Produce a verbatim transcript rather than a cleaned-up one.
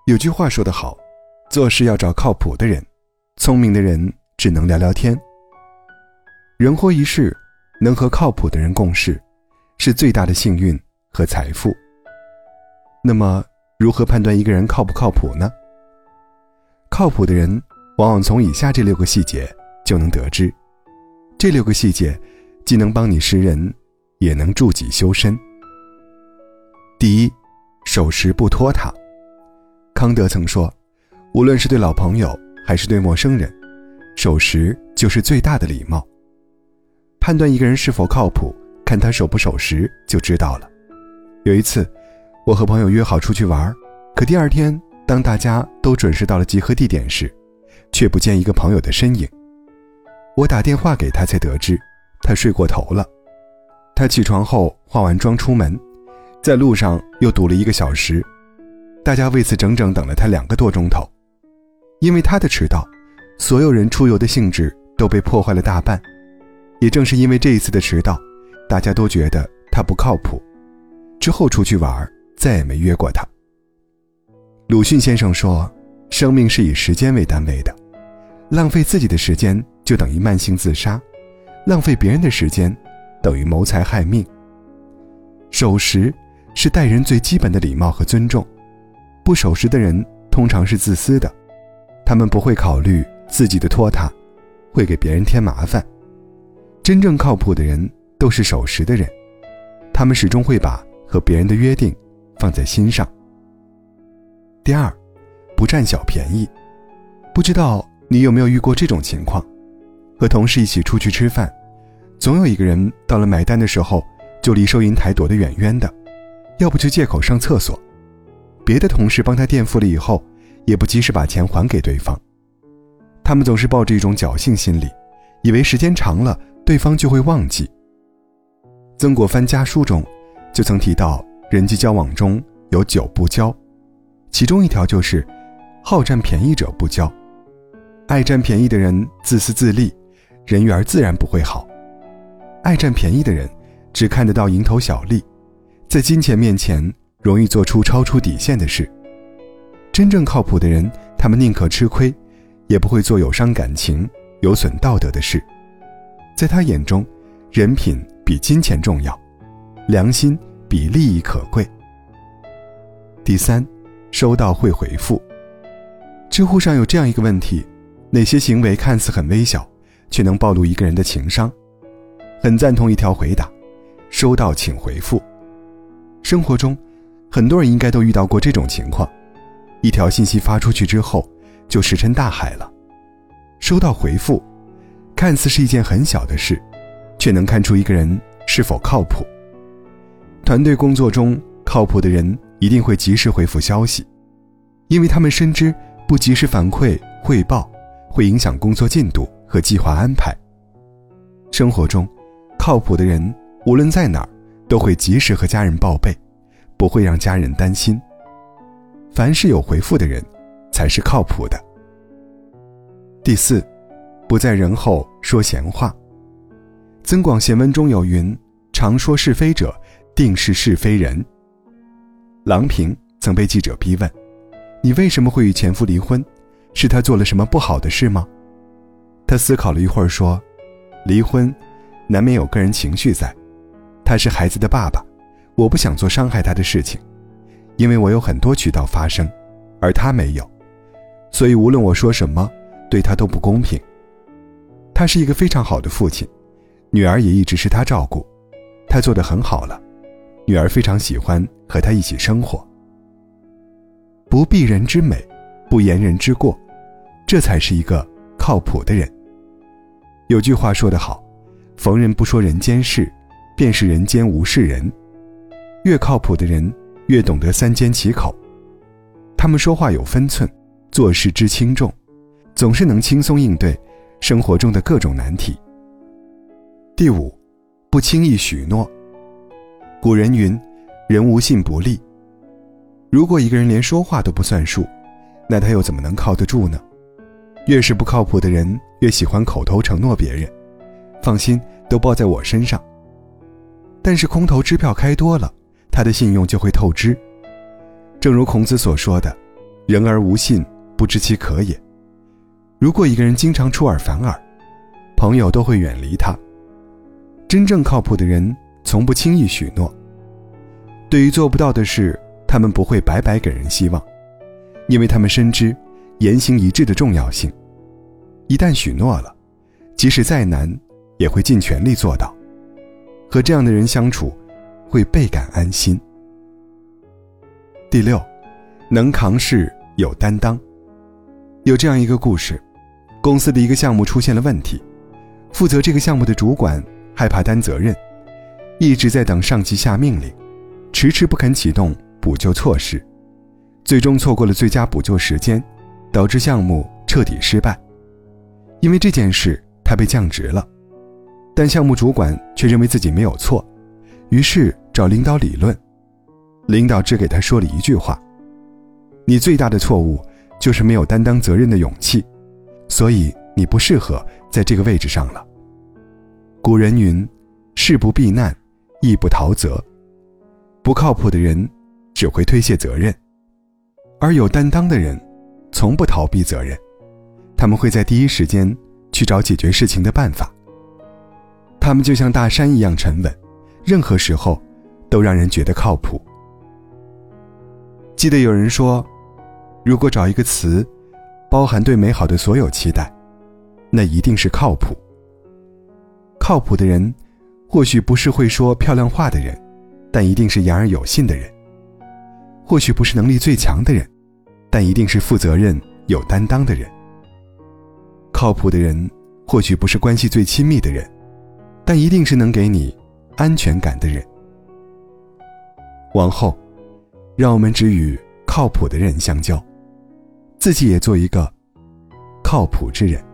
有句话说得好，做事要找靠谱的人，聪明的人只能聊聊天。人活一世，能和靠谱的人共事，是最大的幸运和财富。那么，如何判断一个人靠不靠谱呢？靠谱的人往往从以下这六个细节就能得知。这六个细节既能帮你识人，也能助己修身。第一，守时不拖沓。康德曾说，无论是对老朋友还是对陌生人，守时就是最大的礼貌。判断一个人是否靠谱，看他守不守时就知道了。有一次，我和朋友约好出去玩，可第二天当大家都准时到了集合地点时，却不见一个朋友的身影。我打电话给他才得知，他睡过头了。他起床后化完妆出门，在路上又堵了一个小时，大家为此整整等了他两个多钟头。因为他的迟到，所有人出游的兴致都被破坏了大半。也正是因为这一次的迟到，大家都觉得他不靠谱，之后出去玩再也没约过他。鲁迅先生说，生命是以时间为单位的，浪费自己的时间就等于慢性自杀，浪费别人的时间等于谋财害命。守时是待人最基本的礼貌和尊重，不守时的人通常是自私的，他们不会考虑自己的拖沓会给别人添麻烦。真正靠谱的人都是守时的人，他们始终会把和别人的约定放在心上。第二，不占小便宜。不知道你有没有遇过这种情况，和同事一起出去吃饭，总有一个人到了买单的时候就离收银台躲得远远的，要不就借口上厕所，别的同事帮他垫付了以后也不及时把钱还给对方。他们总是抱着一种侥幸心理，以为时间长了对方就会忘记。曾国藩家书中就曾提到，人际交往中有九不交，其中一条就是好占便宜者不交。爱占便宜的人自私自利，人缘自然不会好。爱占便宜的人只看得到蝇头小利，在金钱面前容易做出超出底线的事。真正靠谱的人，他们宁可吃亏，也不会做有伤感情、有损道德的事。在他眼中，人品比金钱重要，良心比利益可贵。第三，收到会回复。知乎上有这样一个问题，哪些行为看似很微小，却能暴露一个人的情商？很赞同一条回答，收到请回复。生活中，很多人应该都遇到过这种情况，一条信息发出去之后，就石沉大海了。收到回复，看似是一件很小的事，却能看出一个人是否靠谱。团队工作中，靠谱的人一定会及时回复消息，因为他们深知不及时反馈汇报会影响工作进度和计划安排。生活中，靠谱的人无论在哪儿都会及时和家人报备，不会让家人担心。凡是有回复的人才是靠谱的。第四，不在人后说闲话。增广贤文中有云，常说是非者，定是是非人。郎平曾被记者逼问，你为什么会与前夫离婚？是他做了什么不好的事吗？他思考了一会儿说，离婚难免有个人情绪在，他是孩子的爸爸，我不想做伤害他的事情，因为我有很多渠道发声，而他没有，所以无论我说什么，对他都不公平。他是一个非常好的父亲，女儿也一直是他照顾，他做得很好了，女儿非常喜欢和他一起生活。不避人之美，不言人之过，这才是一个靠谱的人。有句话说得好，逢人不说人间事，便是人间无事人。越靠谱的人越懂得三缄其口，他们说话有分寸，做事知轻重，总是能轻松应对生活中的各种难题。第五，不轻易许诺。古人云，人无信不立。如果一个人连说话都不算数，那他又怎么能靠得住呢？越是不靠谱的人，越喜欢口头承诺别人，放心，都包在我身上。但是空头支票开多了，他的信用就会透支。正如孔子所说的， 人而无信，不知其可也。如果一个人经常出尔反尔，朋友都会远离他。真正靠谱的人从不轻易许诺，对于做不到的事，他们不会白白给人希望，因为他们深知言行一致的重要性。一旦许诺了，即使再难也会尽全力做到。和这样的人相处会倍感安心。第六，能扛事，有担当。有这样一个故事，公司的一个项目出现了问题，负责这个项目的主管害怕担责任，一直在等上级下命令，迟迟不肯启动补救措施，最终错过了最佳补救时间，导致项目彻底失败。因为这件事，他被降职了，但项目主管却认为自己没有错，于是找领导理论。领导只给他说了一句话：你最大的错误就是没有担当责任的勇气，所以你不适合在这个位置上了。古人云，事不避难，亦不逃责。不靠谱的人只会推卸责任，而有担当的人从不逃避责任，他们会在第一时间去找解决事情的办法。他们就像大山一样沉稳，任何时候都让人觉得靠谱。记得有人说，如果找一个词包含对美好的所有期待，那一定是靠谱。靠谱的人或许不是会说漂亮话的人，但一定是言而有信的人。或许不是能力最强的人，但一定是负责任有担当的人。靠谱的人或许不是关系最亲密的人，但一定是能给你安全感的人。往后，让我们只与靠谱的人相交，自己也做一个靠谱之人。